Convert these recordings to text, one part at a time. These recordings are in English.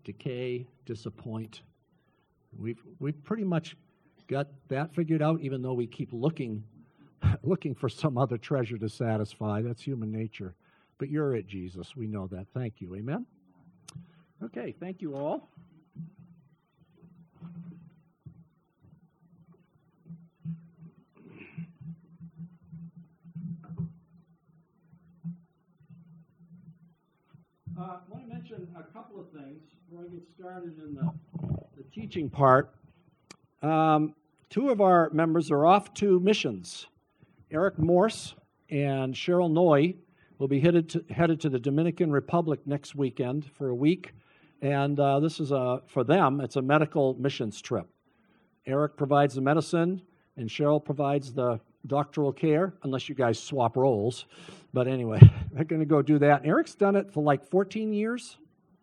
decay, disappoint. We've pretty much got that figured out, even though we keep looking for some other treasure to satisfy. That's human nature. But you're it, Jesus. We know that. Thank you. Amen? Okay, thank you all. I want to mention a couple of things before I get started in the teaching part. Two of our members are off to missions. Eric Morse and Cheryl Noy will be headed to the Dominican Republic next weekend for a week. And this is, for them, it's a medical missions trip. Eric provides the medicine, and Cheryl provides the doctoral care, unless you guys swap roles. But anyway, they're going to go do that. And Eric's done it for like 14 years?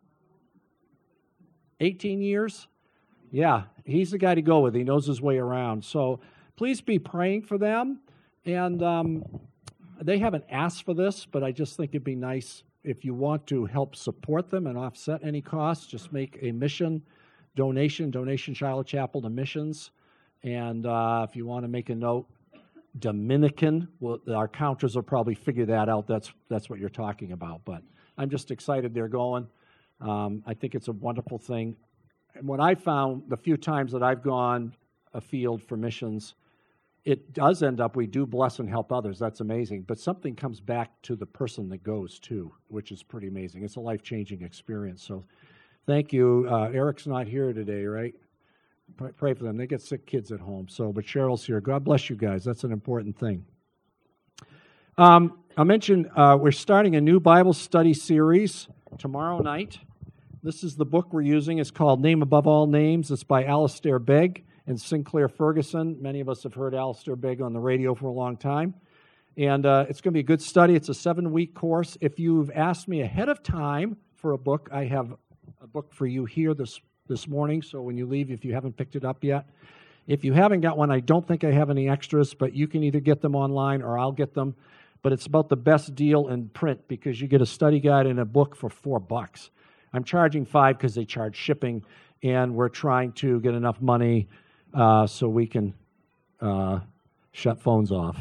18 years? Yeah, he's the guy to go with. He knows his way around. So please be praying for them. And they haven't asked for this, but I just think it'd be nice if you want to help support them and offset any costs, just make a donation Shiloh Chapel to missions. And if you want to make a note, Dominican, well, our counters will probably figure that out. That's what you're talking about. But I'm just excited they're going. I think it's a wonderful thing. And what I found the few times that I've gone afield for missions, it does end up, we do bless and help others. That's amazing. But something comes back to the person that goes, too, which is pretty amazing. It's a life-changing experience. So thank you. Eric's not here today, right? Pray for them. They get sick kids at home. But Cheryl's here. God bless you guys. That's an important thing. I mentioned we're starting a new Bible study series tomorrow night. This is the book we're using. It's called Name Above All Names. It's by Alistair Begg and Sinclair Ferguson. Many of us have heard Alistair Begg on the radio for a long time. And it's going to be a good study. It's a 7-week course. If you've asked me ahead of time for a book, I have a book for you here this morning. So when you leave, if you haven't picked it up yet. If you haven't got one, I don't think I have any extras, but you can either get them online or I'll get them. But it's about the best deal in print because you get a study guide and a book for $4. I'm charging $5 because they charge shipping, and we're trying to get enough money so we can shut phones off.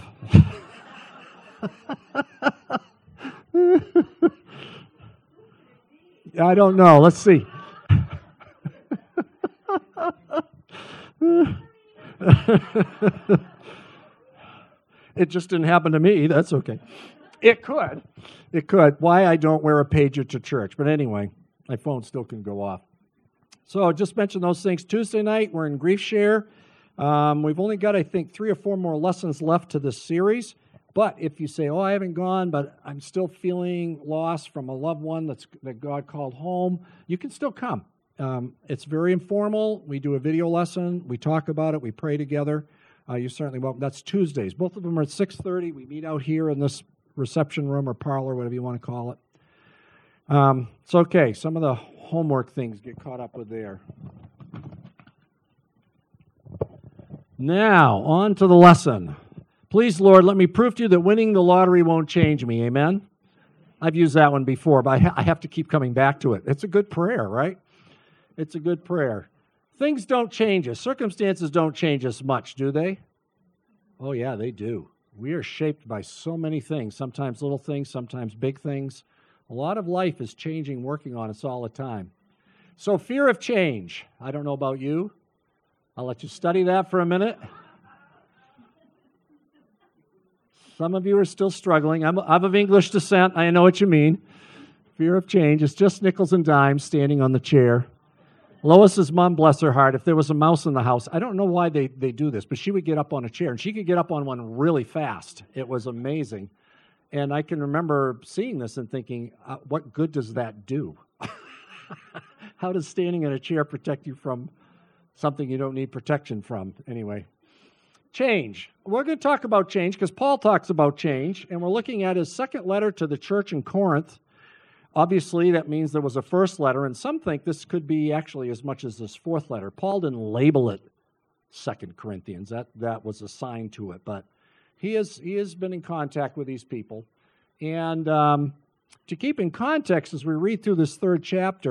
I don't know. Let's see. It just didn't happen to me. That's okay. It could. Why I don't wear a pager to church. But anyway, my phone still can go off. So just mention those things. Tuesday night, we're in Grief Share. We've only got, I think, 3 or 4 more lessons left to this series. But if you say, I haven't gone, but I'm still feeling lost from a loved one that God called home, you can still come. It's very informal. We do a video lesson. We talk about it. We pray together. You're certainly welcome. That's Tuesdays. Both of them are at 6:30. We meet out here in this reception room or parlor, whatever you want to call it. It's okay. Some of the homework things get caught up with there. Now, on to the lesson. Please, Lord, let me prove to you that winning the lottery won't change me. Amen? I've used that one before, but I have to keep coming back to it. It's a good prayer, right? It's a good prayer. Things don't change us. Circumstances don't change us much, do they? Oh, yeah, they do. We are shaped by so many things, sometimes little things, sometimes big things. A lot of life is changing, working on us all the time. So fear of change. I don't know about you. I'll let you study that for a minute. Some of you are still struggling. I'm of English descent. I know what you mean. Fear of change. It's just nickels and dimes standing on the chair. Lois's mom, bless her heart, if there was a mouse in the house, I don't know why they do this, but she would get up on a chair, and she could get up on one really fast. It was amazing. And I can remember seeing this and thinking, what good does that do? How does standing in a chair protect you from something you don't need protection from? Anyway, change. We're going to talk about change because Paul talks about change, and we're looking at his second letter to the church in Corinth. Obviously, that means there was a first letter, and some think this could be actually as much as this fourth letter. Paul didn't label it 2 Corinthians. That was assigned to it, but he has been in contact with these people. And to keep in context, as we read through this third chapter,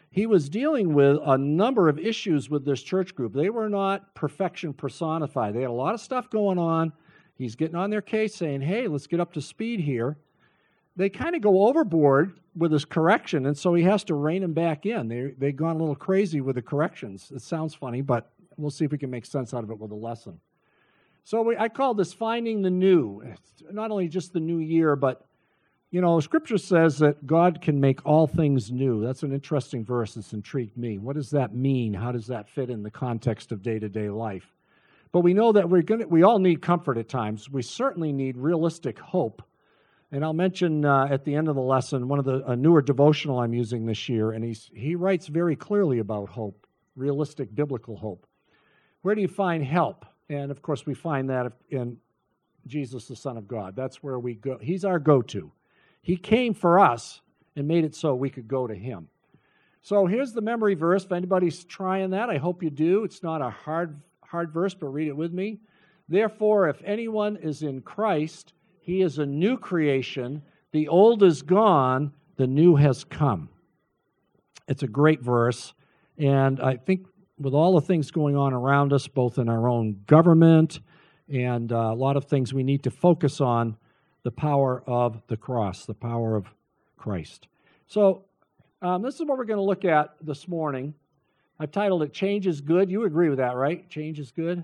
he was dealing with a number of issues with this church group. They were not perfection personified. They had a lot of stuff going on. He's getting on their case saying, hey, let's get up to speed here. They kind of go overboard with his correction, and so he has to rein them back in. They've gone a little crazy with the corrections. It sounds funny, but we'll see if we can make sense out of it with a lesson. So I call this Finding the New. It's not only just the new year, but, Scripture says that God can make all things new. That's an interesting verse that's intrigued me. What does that mean? How does that fit in the context of day-to-day life? But we know that we all need comfort at times. We certainly need realistic hope. And I'll mention at the end of the lesson a newer devotional I'm using this year, and he writes very clearly about hope, realistic biblical hope. Where do you find help? And of course, we find that in Jesus, the Son of God. That's where we go. He's our go-to. He came for us and made it so we could go to him. So here's the memory verse. If anybody's trying that, I hope you do. It's not a hard verse, but read it with me. Therefore, if anyone is in Christ, he is a new creation. The old is gone. The new has come. It's a great verse. And I think with all the things going on around us, both in our own government and a lot of things, we need to focus on the power of the cross, the power of Christ. So this is what we're going to look at this morning. I've titled it, Change is Good. You agree with that, right? Change is good?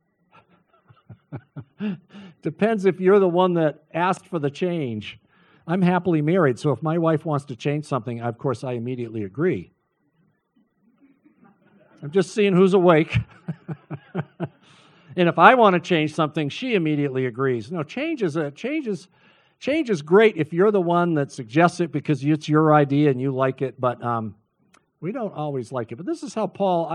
Depends if you're the one that asked for the change. I'm happily married, so if my wife wants to change something, of course, I immediately agree. I'm just seeing who's awake. And if I want to change something, she immediately agrees. No, change is great if you're the one that suggests it because it's your idea and you like it, but we don't always like it. But this is how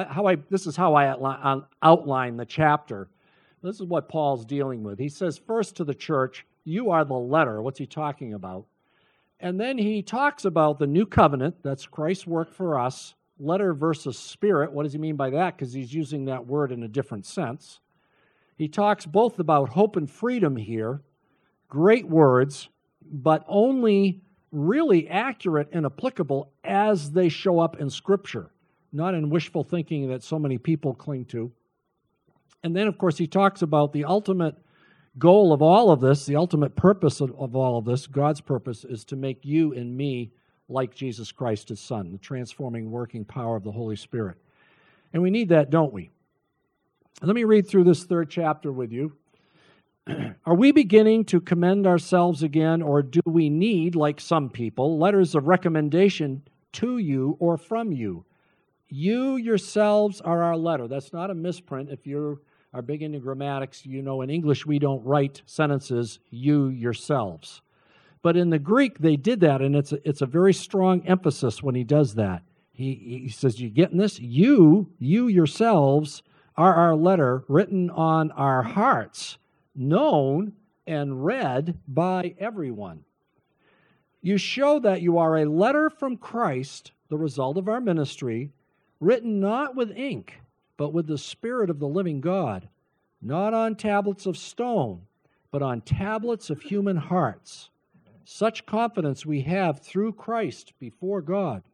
I outline the chapter. This is what Paul's dealing with. He says, first to the church, you are the letter. What's he talking about? And then he talks about the new covenant. That's Christ's work for us. Letter versus spirit. What does he mean by that? Because he's using that word in a different sense. He talks both about hope and freedom here. Great words, but only really accurate and applicable as they show up in Scripture, not in wishful thinking that so many people cling to. And then, of course, he talks about the ultimate goal of all of this, the ultimate purpose of all of this, God's purpose, is to make you and me like Jesus Christ, his Son, the transforming, working power of the Holy Spirit. And we need that, don't we? Let me read through this third chapter with you. Are we beginning to commend ourselves again, or do we need, like some people, letters of recommendation to you or from you? You yourselves are our letter. That's not a misprint. If you are big into grammatics, you know in English we don't write sentences, you yourselves. But in the Greek, they did that, and it's a very strong emphasis when he does that. He says, you getting this? You yourselves are our letter written on our hearts, known and read by everyone. You show that you are a letter from Christ, the result of our ministry, written not with ink, but with the Spirit of the living God, not on tablets of stone, but on tablets of human hearts. Such confidence we have through Christ before God.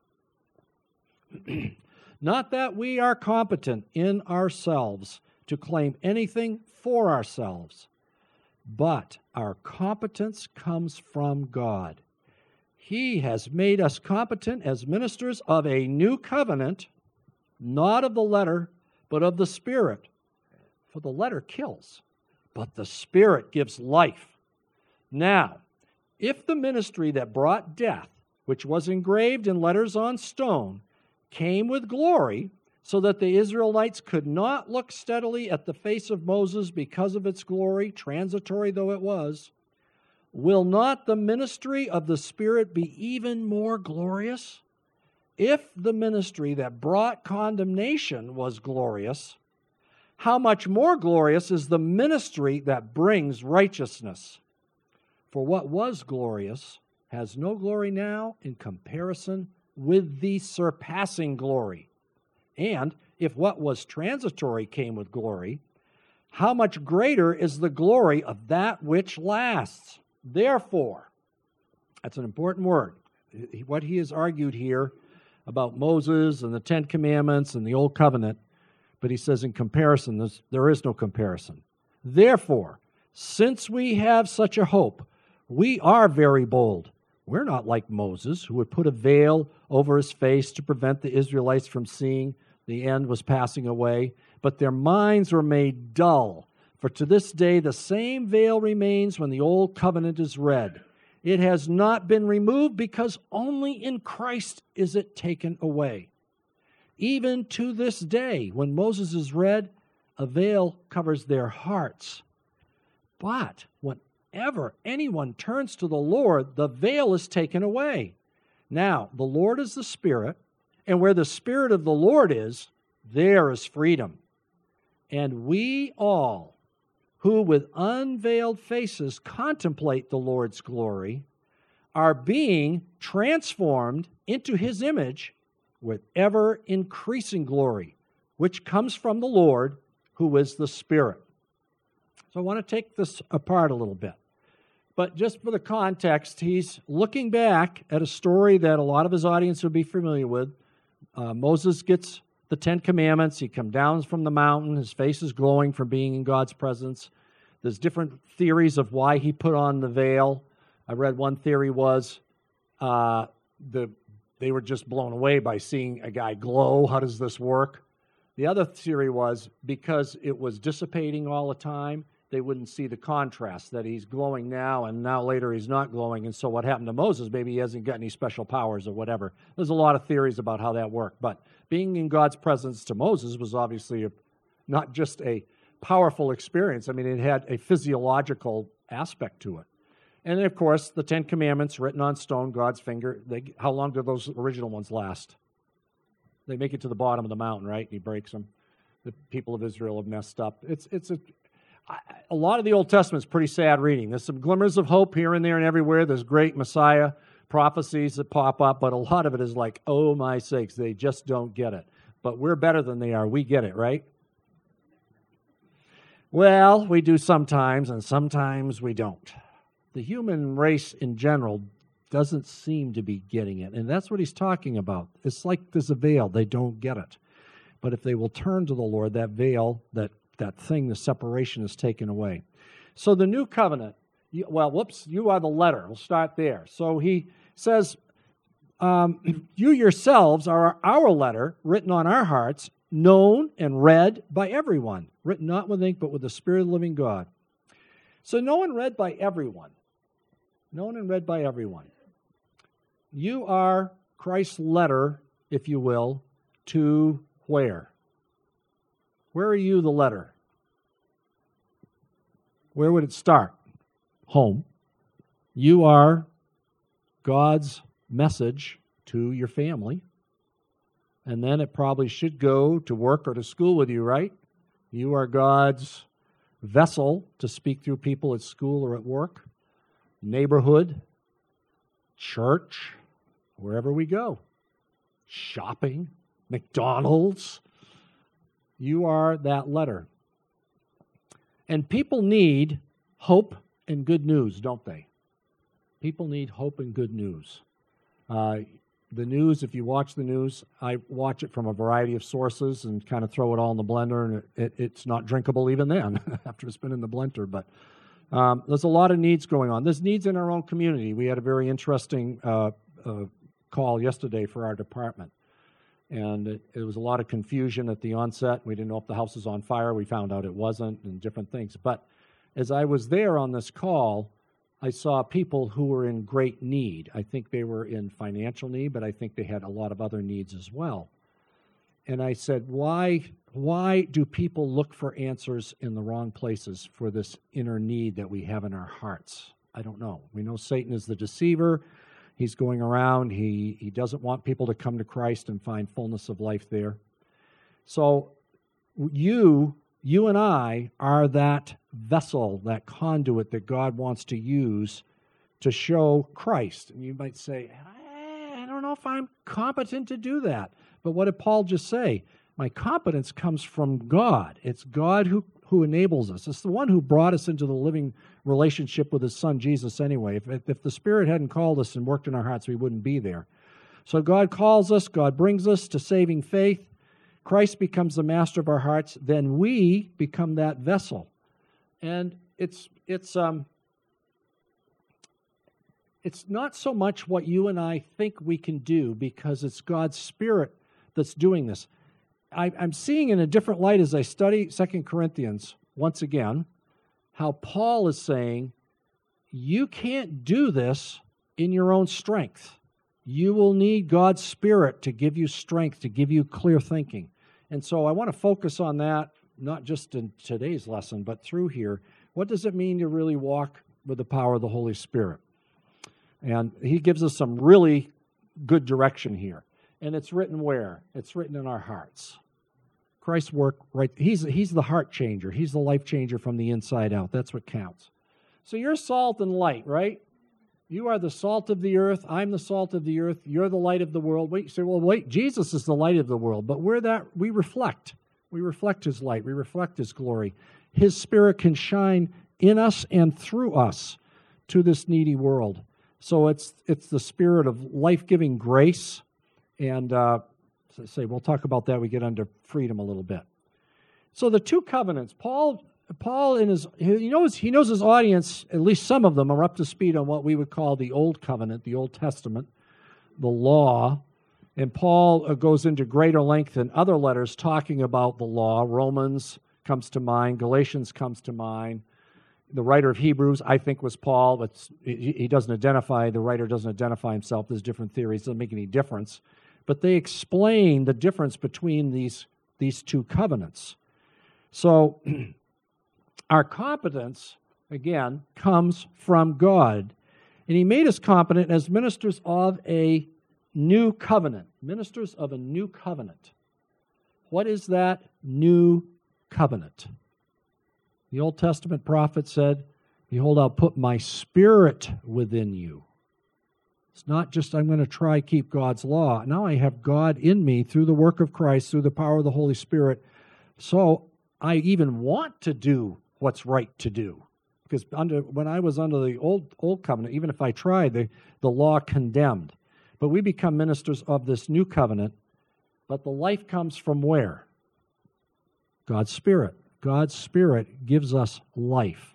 Not that we are competent in ourselves to claim anything for ourselves, but our competence comes from God. He has made us competent as ministers of a new covenant, not of the letter, but of the Spirit. For the letter kills, but the Spirit gives life. Now, if the ministry that brought death, which was engraved in letters on stone, came with glory, so that the Israelites could not look steadily at the face of Moses because of its glory, transitory though it was, will not the ministry of the Spirit be even more glorious? If the ministry that brought condemnation was glorious, how much more glorious is the ministry that brings righteousness? For what was glorious has no glory now in comparison with the surpassing glory. And if what was transitory came with glory, how much greater is the glory of that which lasts? Therefore, that's an important word. What he has argued here about Moses and the Ten Commandments and the Old Covenant, but he says in comparison, there is no comparison. Therefore, since we have such a hope, we are very bold. We're not like Moses, who would put a veil over his face to prevent the Israelites from seeing the end was passing away, but their minds were made dull. For to this day the same veil remains when the Old Covenant is read. It has not been removed because only in Christ is it taken away. Even to this day, when Moses is read, a veil covers their hearts. But whenever anyone turns to the Lord, the veil is taken away. Now, the Lord is the Spirit, and where the Spirit of the Lord is, there is freedom. And we all, who with unveiled faces contemplate the Lord's glory, are being transformed into His image with ever-increasing glory, which comes from the Lord, who is the Spirit. So I want to take this apart a little bit. But just for the context, he's looking back at a story that a lot of his audience would be familiar with. Moses gets the Ten Commandments. He comes down from the mountain. His face is glowing from being in God's presence. There's different theories of why he put on the veil. I read one theory was they were just blown away by seeing a guy glow. How does this work? The other theory was because it was dissipating all the time, they wouldn't see the contrast, that he's glowing now and now later he's not glowing. And so what happened to Moses, maybe he hasn't got any special powers or whatever. There's a lot of theories about how that worked. But being in God's presence to Moses was obviously not just a powerful experience. I mean, it had a physiological aspect to it. And then, of course, the Ten Commandments written on stone, God's finger. How long do those original ones last? They make it to the bottom of the mountain, right? And he breaks them. The people of Israel have messed up. A lot of the Old Testament is pretty sad reading. There's some glimmers of hope here and there and everywhere. There's great Messiah prophecies that pop up, but a lot of it is like, oh my sakes, they just don't get it. But we're better than they are. We get it, right? Well, we do sometimes, and sometimes we don't. The human race in general doesn't seem to be getting it, and that's what he's talking about. It's like there's a veil. They don't get it. But if they will turn to the Lord, that veil, that thing, the separation is taken away. So the new covenant, you are the letter. We'll start there. So he says, you yourselves are our letter, written on our hearts, known and read by everyone, written not with ink, but with the Spirit of the living God. So known and read by everyone. Known and read by everyone. You are Christ's letter, if you will, to where? Where are you the letter? Where would it start? Home. You are God's message to your family. And then it probably should go to work or to school with you, right? You are God's vessel to speak through people at school or at work, neighborhood, church, wherever we go. Shopping, McDonald's. You are that letter. And people need hope and good news, don't they? People need hope and good news. The news, if you watch the news, I watch it from a variety of sources and kind of throw it all in the blender, and it's not drinkable even then after it's been in the blender. But there's a lot of needs going on. There's needs in our own community. We had a very interesting call yesterday for our department. And it was a lot of confusion at the onset. We didn't know if the house was on fire. We found out it wasn't, and different things. But as I was there on this call, I saw people who were in great need. I think they were in financial need, but I think they had a lot of other needs as well. And I said, why do people look for answers in the wrong places for this inner need that we have in our hearts? I don't know. We know Satan is the deceiver. He's going around. He doesn't want people to come to Christ and find fullness of life there. So you and I are that vessel, that conduit that God wants to use to show Christ. And you might say, I don't know if I'm competent to do that. But what did Paul just say? My competence comes from God. It's God who enables us. It's the one who brought us into the living relationship with his son Jesus anyway. If the Spirit hadn't called us and worked in our hearts, we wouldn't be there. So God calls us, God brings us to saving faith. Christ becomes the master of our hearts. Then we become that vessel. And it's not so much what you and I think we can do, because it's God's Spirit that's doing this. I'm seeing in a different light as I study 2 Corinthians once again, how Paul is saying, you can't do this in your own strength. You will need God's Spirit to give you strength, to give you clear thinking. And so I want to focus on that, not just in today's lesson, but through here. What does it mean to really walk with the power of the Holy Spirit? And he gives us some really good direction here. And it's written where? It's written in our hearts. Christ's work, right? He's the heart changer. He's the life changer from the inside out. That's what counts. So you're salt and light, right? You are the salt of the earth. I'm the salt of the earth. You're the light of the world. Wait, you say, well, wait, Jesus is the light of the world. But we reflect. We reflect his light. We reflect his glory. His Spirit can shine in us and through us to this needy world. So it's the Spirit of life-giving grace. And we'll talk about that. We get under freedom a little bit. So the two covenants. Paul he knows his audience, at least some of them, are up to speed on what we would call the Old Covenant, the Old Testament, the law. And Paul goes into greater length in other letters talking about the law. Romans comes to mind. Galatians comes to mind. The writer of Hebrews, I think, was Paul, but the writer doesn't identify himself. There's different theories. It doesn't make any difference. But they explain the difference between these two covenants. So our competence, again, comes from God. And he made us competent as ministers of a new covenant. Ministers of a new covenant. What is that new covenant? The Old Testament prophet said, behold, I'll put my Spirit within you. It's not just I'm going to try keep God's law. Now I have God in me through the work of Christ, through the power of the Holy Spirit. So I even want to do what's right to do. Because when I was under the old covenant, even if I tried, the law condemned. But we become ministers of this new covenant. But the life comes from where? God's Spirit. God's Spirit gives us life.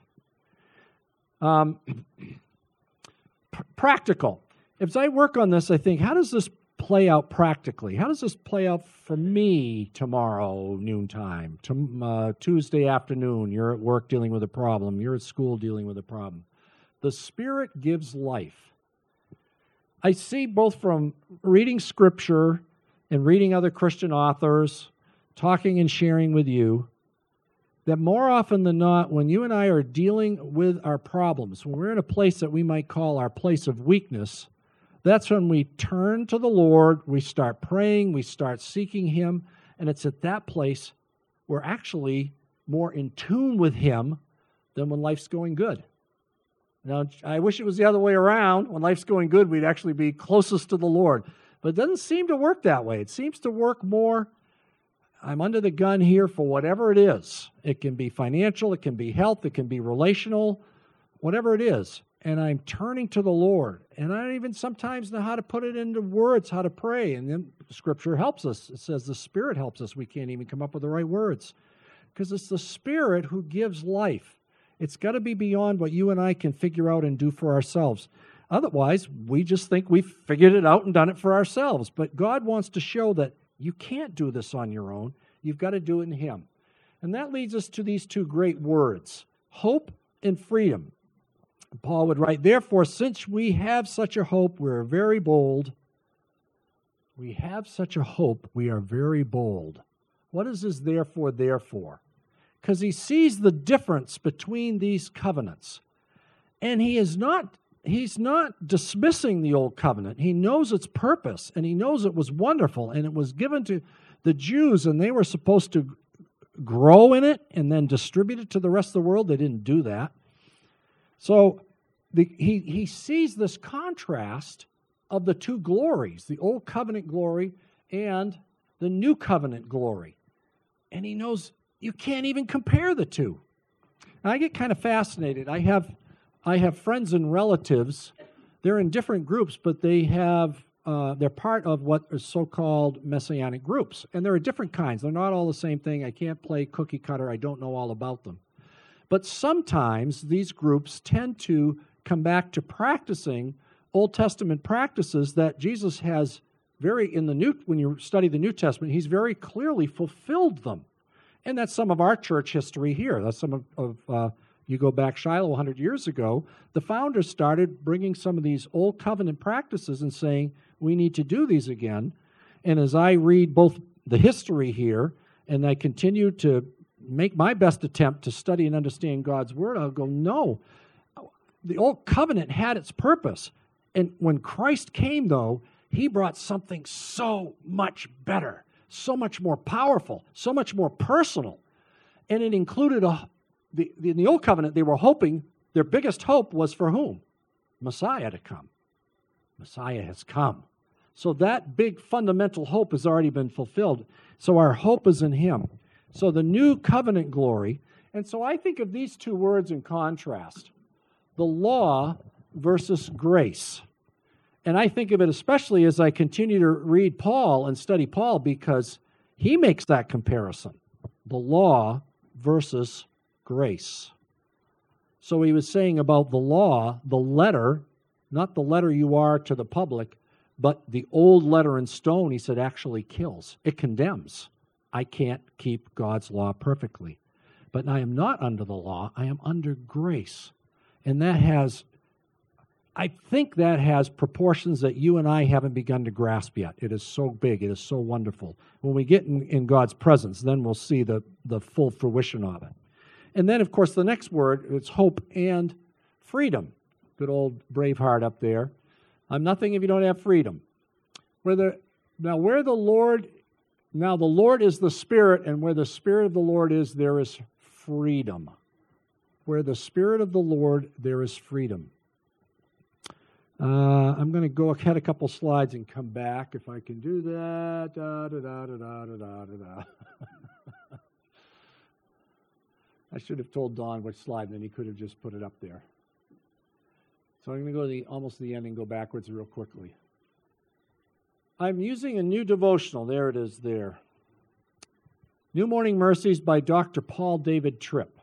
Practical. As I work on this, I think, how does this play out practically? How does this play out for me tomorrow, noontime? Tuesday afternoon, you're at work dealing with a problem. You're at school dealing with a problem. The Spirit gives life. I see both from reading Scripture and reading other Christian authors, talking and sharing with you, that more often than not, when you and I are dealing with our problems, when we're in a place that we might call our place of weakness, that's when we turn to the Lord, we start praying, we start seeking Him, and it's at that place we're actually more in tune with Him than when life's going good. Now, I wish it was the other way around. When life's going good, we'd actually be closest to the Lord. But it doesn't seem to work that way. It seems to work more, I'm under the gun here for whatever it is. It can be financial, it can be health, it can be relational, whatever it is. And I'm turning to the Lord. And I don't even sometimes know how to put it into words, how to pray. And then Scripture helps us. It says the Spirit helps us. We can't even come up with the right words. Because it's the Spirit who gives life. It's got to be beyond what you and I can figure out and do for ourselves. Otherwise, we just think we've figured it out and done it for ourselves. But God wants to show that you can't do this on your own. You've got to do it in Him. And that leads us to these two great words, hope and freedom. Paul would write, therefore, since we have such a hope, we're very bold. We have such a hope, we are very bold. What is his therefore? Because he sees the difference between these covenants. And he's not dismissing the old covenant. He knows its purpose, and he knows it was wonderful, and it was given to the Jews, and they were supposed to grow in it and then distribute it to the rest of the world. They didn't do that. So he sees this contrast of the two glories, the old covenant glory and the new covenant glory. And he knows you can't even compare the two. And I get kind of fascinated. I have friends and relatives. They're in different groups, but they have they're part of what are so-called messianic groups, and there are different kinds. They're not all the same thing. I can't play cookie cutter. I don't know all about them. But sometimes these groups tend to come back to practicing Old Testament practices that Jesus has when you study the New Testament, he's very clearly fulfilled them. And that's some of our church history here. That's some of you go back Shiloh 100 years ago, the founders started bringing some of these old covenant practices and saying, we need to do these again. And as I read both the history here and I continue to make my best attempt to study and understand God's Word, I'll go, no, the old covenant had its purpose. And when Christ came, though, he brought something so much better, so much more powerful, so much more personal. And it included in the old covenant, they were hoping, their biggest hope was for whom? Messiah to come. Messiah has come. So that big fundamental hope has already been fulfilled. So our hope is in him. So the new covenant glory. And so I think of these two words in contrast. The law versus grace. And I think of it especially as I continue to read Paul and study Paul because he makes that comparison. The law versus grace. So he was saying about the law, the letter, not the letter you are to the public, but the old letter in stone, he said, actually kills. It condemns. I can't keep God's law perfectly. But I am not under the law. I am under grace. And I think that has proportions that you and I haven't begun to grasp yet. It is so big. It is so wonderful. When we get in God's presence, then we'll see the full fruition of it. And then, of course, the next word, it's hope and freedom. Good old Braveheart up there. I'm nothing if you don't have freedom. The Lord is the Spirit, and where the Spirit of the Lord is, there is freedom. Where the Spirit of the Lord, there is freedom. I'm going to go ahead a couple slides and come back if I can do that. I should have told Don which slide, and then he could have just put it up there. So I'm going to go to almost the end and go backwards real quickly. I'm using a new devotional. There it is there. New Morning Mercies by Dr. Paul David Tripp.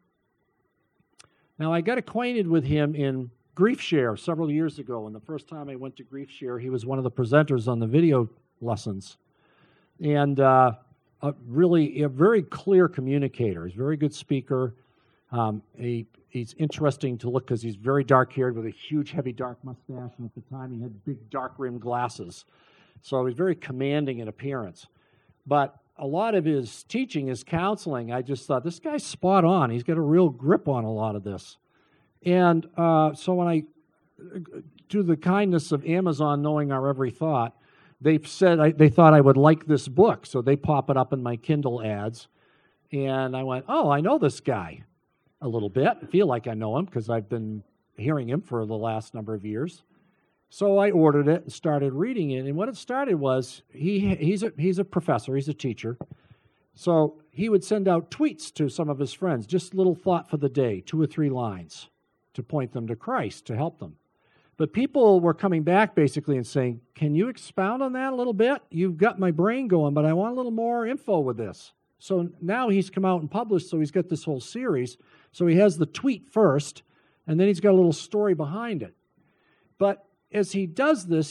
Now, I got acquainted with him in GriefShare several years ago, and the first time I went to GriefShare, he was one of the presenters on the video lessons. And really a very clear communicator. He's a very good speaker. He's interesting to look because he's very dark-haired with a huge, heavy, dark mustache, and at the time he had big, dark-rimmed glasses. So he's very commanding in appearance. But a lot of his teaching, his counseling, I just thought, this guy's spot on. He's got a real grip on a lot of this. And so when I, through the kindness of Amazon knowing our every thought, they said they thought I would like this book, so they pop it up in my Kindle ads. And I went, oh, I know this guy a little bit. I feel like I know him because I've been hearing him for the last number of years. So I ordered it and started reading it. And what it started was, he's a professor, he's a teacher. So he would send out tweets to some of his friends, just little thought for the day, 2 or 3 lines to point them to Christ, to help them. But people were coming back basically and saying, can you expound on that a little bit? You've got my brain going, but I want a little more info with this. So now he's come out and published, so he's got this whole series. So he has the tweet first, and then he's got a little story behind it. But as he does this,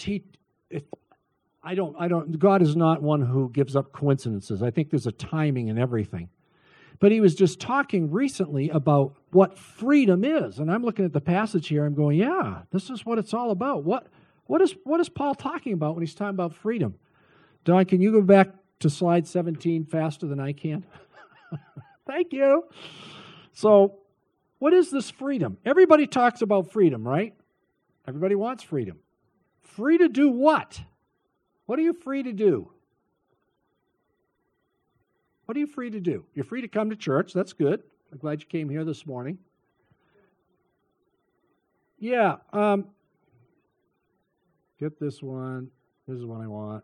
God is not one who gives up coincidences. I think there's a timing in everything. But he was just talking recently about what freedom is. And I'm looking at the passage here, I'm going, yeah, this is what it's all about. What is Paul talking about when he's talking about freedom? Don, can you go back to slide 17 faster than I can? Thank you. So, what is this freedom? Everybody talks about freedom, right? Everybody wants freedom. Free to do what? What are you free to do? What are you free to do? You're free to come to church. That's good. I'm glad you came here this morning. Yeah. Get this one. This is what I want.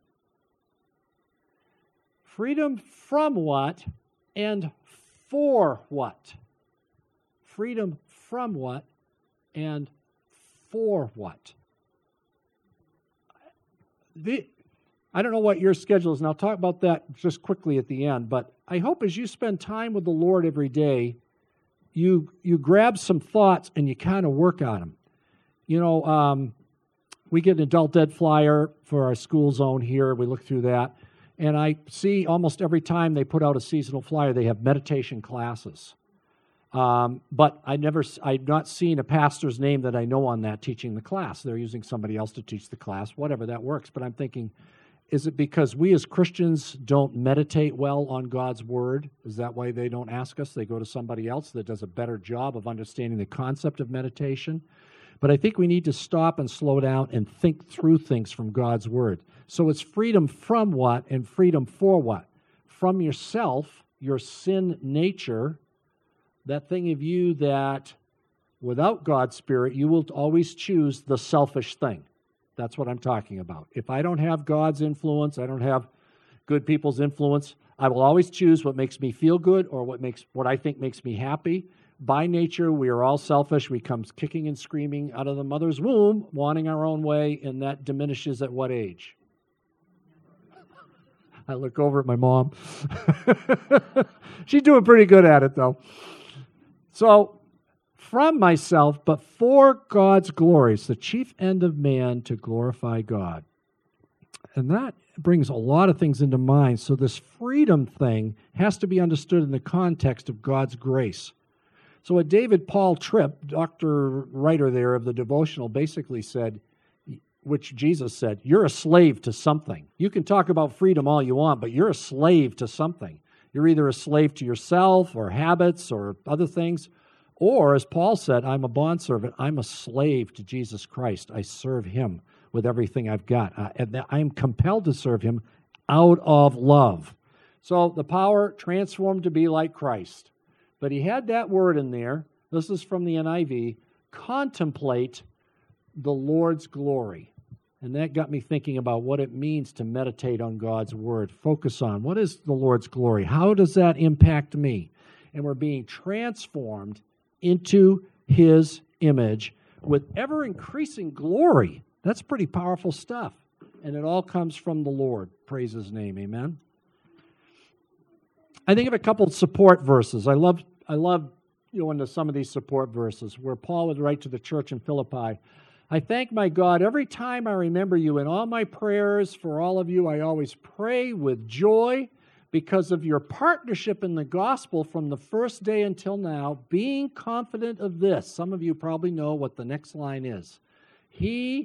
Freedom from what and for what? Freedom from what and for what? I don't know what your schedule is, and I'll talk about that just quickly at the end, but I hope as you spend time with the Lord every day, you grab some thoughts and you kind of work on them. You know, we get an adult ed flyer for our school zone here. We look through that. And I see almost every time they put out a seasonal flyer, they have meditation classes. But I've not seen a pastor's name that I know on that teaching the class. They're using somebody else to teach the class, whatever, that works. But I'm thinking, is it because we as Christians don't meditate well on God's Word? Is that why they don't ask us? They go to somebody else that does a better job of understanding the concept of meditation? But I think we need to stop and slow down and think through things from God's Word. So it's freedom from what and freedom for what? From yourself, your sin nature, that thing of you that without God's Spirit, you will always choose the selfish thing. That's what I'm talking about. If I don't have God's influence, I don't have good people's influence, I will always choose what makes me feel good or what I think makes me happy. By nature, we are all selfish. We come kicking and screaming out of the mother's womb, wanting our own way, and that diminishes at what age? I look over at my mom. She's doing pretty good at it, though. So, from myself, but for God's glory. It's the chief end of man to glorify God. And that brings a lot of things into mind. So this freedom thing has to be understood in the context of God's grace. So what David Paul Tripp, Dr. Writer there of the devotional, basically said, which Jesus said, you're a slave to something. You can talk about freedom all you want, but you're a slave to something. You're either a slave to yourself or habits or other things, or as Paul said, I'm a bondservant. I'm a slave to Jesus Christ. I serve him with everything I've got. And I'm compelled to serve him out of love. So the power transformed to be like Christ. But he had that word in there. This is from the NIV. Contemplate the Lord's glory. And that got me thinking about what it means to meditate on God's word. Focus on what is the Lord's glory? How does that impact me? And we're being transformed into his image with ever-increasing glory. That's pretty powerful stuff. And it all comes from the Lord. Praise his name. Amen. I think of a couple of support verses. I love into some of these support verses where Paul would write to the church in Philippi, I thank my God every time I remember you. In all my prayers for all of you, I always pray with joy because of your partnership in the gospel from the first day until now, being confident of this. Some of you probably know what the next line is. He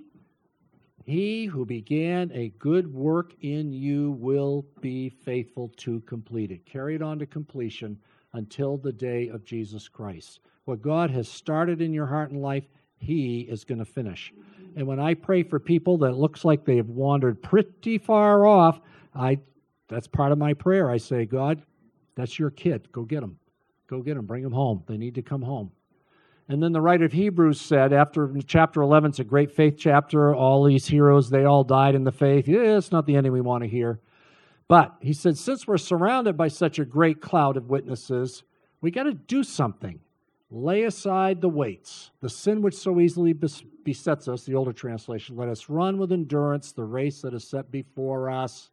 who began a good work in you will be faithful to complete it. Carry it on to completion until the day of Jesus Christ. What God has started in your heart and life, he is going to finish. And when I pray for people that looks like they have wandered pretty far off, that's part of my prayer. I say, God, that's your kid. Go get them. Go get them. Bring them home. They need to come home. And then the writer of Hebrews said, after chapter 11, it's a great faith chapter. All these heroes, they all died in the faith. Yeah, it's not the ending we want to hear. But he said, since we're surrounded by such a great cloud of witnesses, we got to do something. Lay aside the weights, the sin which so easily besets us, the older translation. Let us run with endurance the race that is set before us,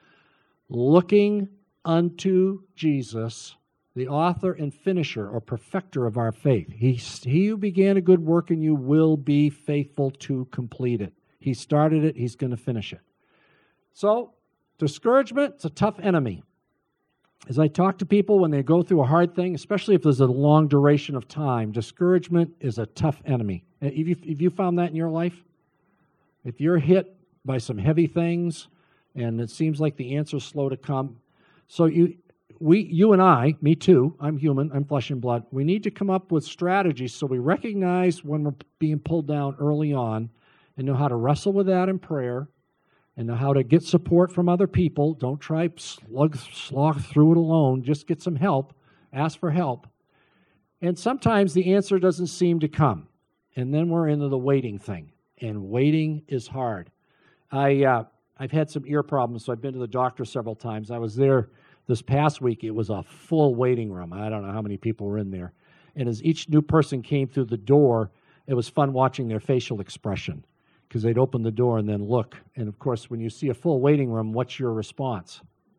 looking unto Jesus, the author and finisher or perfecter of our faith. He who began a good work in you will be faithful to complete it. He started it, he's going to finish it. So, discouragement, it's a tough enemy. As I talk to people when they go through a hard thing, especially if there's a long duration of time, discouragement is a tough enemy. Have you found that in your life? If you're hit by some heavy things and it seems like the answer's slow to come, so you and I, me too, I'm human, I'm flesh and blood, we need to come up with strategies so we recognize when we're being pulled down early on and know how to wrestle with that in prayer and know how to get support from other people. Don't try slog through it alone. Just get some help. Ask for help. And sometimes the answer doesn't seem to come. And then we're into the waiting thing. And waiting is hard. I've had some ear problems, so I've been to the doctor several times. I was there this past week. It was a full waiting room. I don't know how many people were in there. And as each new person came through the door, it was fun watching their facial expression. because they'd open the door and then look. And, of course, when you see a full waiting room, what's your response?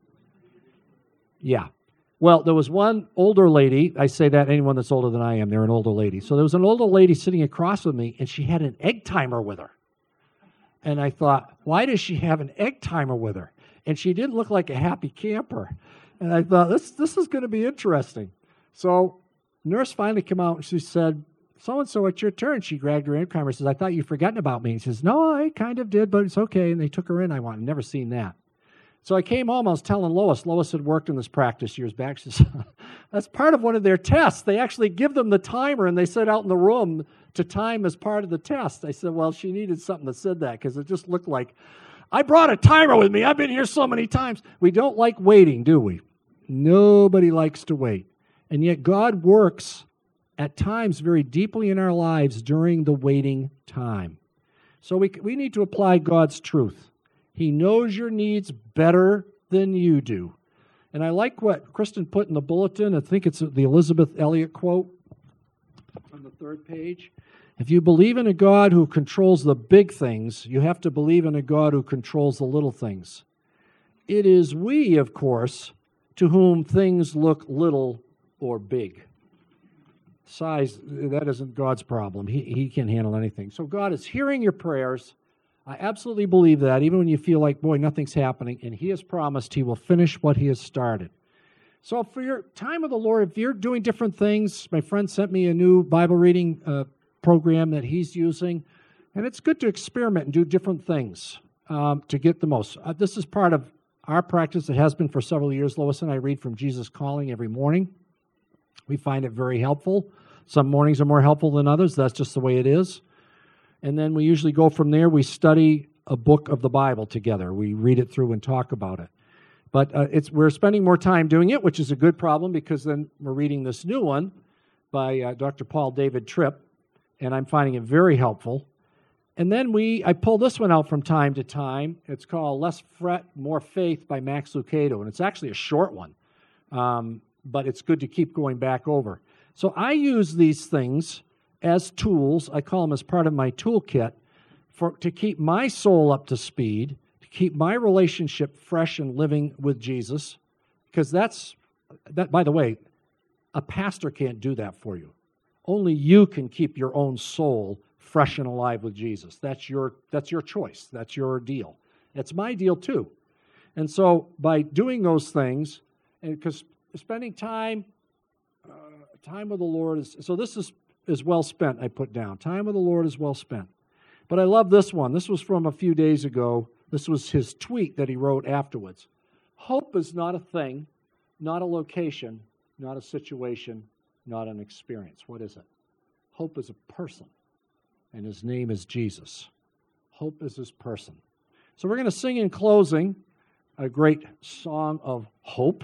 Yeah. Well, there was one older lady. I say that anyone that's older than I am, they're an older lady. So there was an older lady sitting across from me, and she had an egg timer with her. And I thought, why does she have an egg timer with her? And she didn't look like a happy camper. And I thought, this is going to be interesting. So nurse finally came out, and she said, so-and-so, it's your turn. She grabbed her egg timer and says, I thought you'd forgotten about me. He says, no, I kind of did, but it's okay. And they took her in. I went, I've never seen that. So I came home, I was telling Lois. Lois had worked in this practice years back. She says, that's part of one of their tests. They actually give them the timer, and they sit out in the room to time as part of the test. I said, well, she needed something that said that, because it just looked like, I brought a timer with me. I've been here so many times. We don't like waiting, do we? Nobody likes to wait. And yet God works at times very deeply in our lives during the waiting time. So we need to apply God's truth. He knows your needs better than you do. And I like what Kristen put in the bulletin. I think it's the Elizabeth Elliot quote on the third page. If you believe in a God who controls the big things, you have to believe in a God who controls the little things. It is we, of course, to whom things look little or big. Size, that isn't God's problem. He can handle anything. So God is hearing your prayers. I absolutely believe that, even when you feel like, boy, nothing's happening, and He has promised He will finish what He has started. So for your time with the Lord, if you're doing different things, my friend sent me a new Bible reading program that he's using, and it's good to experiment and do different things to get the most. This is part of our practice. It has been for several years. Lois and I read from Jesus Calling every morning. We find it very helpful. Some mornings are more helpful than others. That's just the way it is. And then we usually go from there. We study a book of the Bible together. We read it through and talk about it. But we're spending more time doing it, which is a good problem, because then we're reading this new one by Dr. Paul David Tripp, and I'm finding it very helpful. And then I pull this one out from time to time. It's called Less Fret, More Faith by Max Lucado, and it's actually a short one, but it's good to keep going back over. So I use these things as tools. I call them as part of my toolkit to keep my soul up to speed, to keep my relationship fresh and living with Jesus, because that, by the way, a pastor can't do that for you. Only you can keep your own soul fresh and alive with Jesus. That's your choice. That's your deal. It's my deal too. And so by doing those things, and because spending time with the Lord is well spent, I put down. Time with the Lord is well spent. But I love this one. This was from a few days ago. This was his tweet that he wrote afterwards. Hope is not a thing, not a location, not a situation, not an experience. What is it? Hope is a person, and His name is Jesus. Hope is His person. So we're going to sing in closing a great song of hope.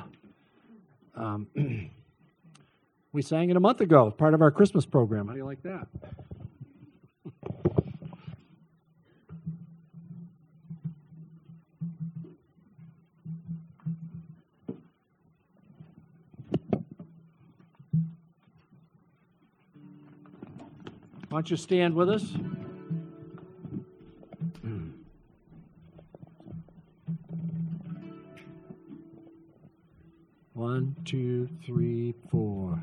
We sang it a month ago, part of our Christmas program. How do you like that? Why don't you stand with us? One, two, three, four.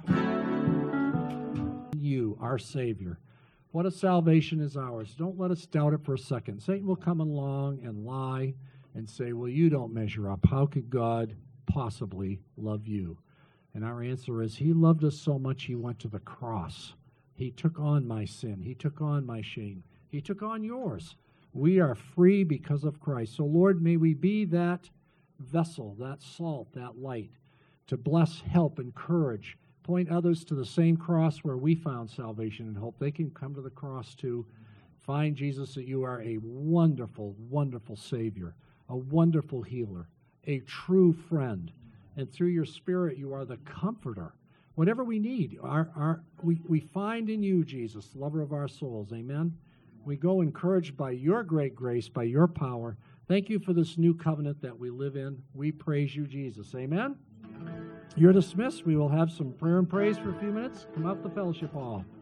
You, our Savior. What a salvation is ours. Don't let us doubt it for a second. Satan will come along and lie and say, well, you don't measure up. How could God possibly love you? And our answer is, He loved us so much He went to the cross. He took on my sin. He took on my shame. He took on yours. We are free because of Christ. So, Lord, may we be that vessel, that salt, that light, to bless, help, encourage, point others to the same cross where we found salvation and hope. They can come to the cross to find, Jesus, that you are a wonderful, wonderful Savior, a wonderful healer, a true friend. And through your Spirit, you are the comforter. Whatever we need, we find in you, Jesus, lover of our souls. Amen? We go encouraged by your great grace, by your power. Thank you for this new covenant that we live in. We praise you, Jesus. Amen? You're dismissed. We will have some prayer and praise for a few minutes. Come out the fellowship hall.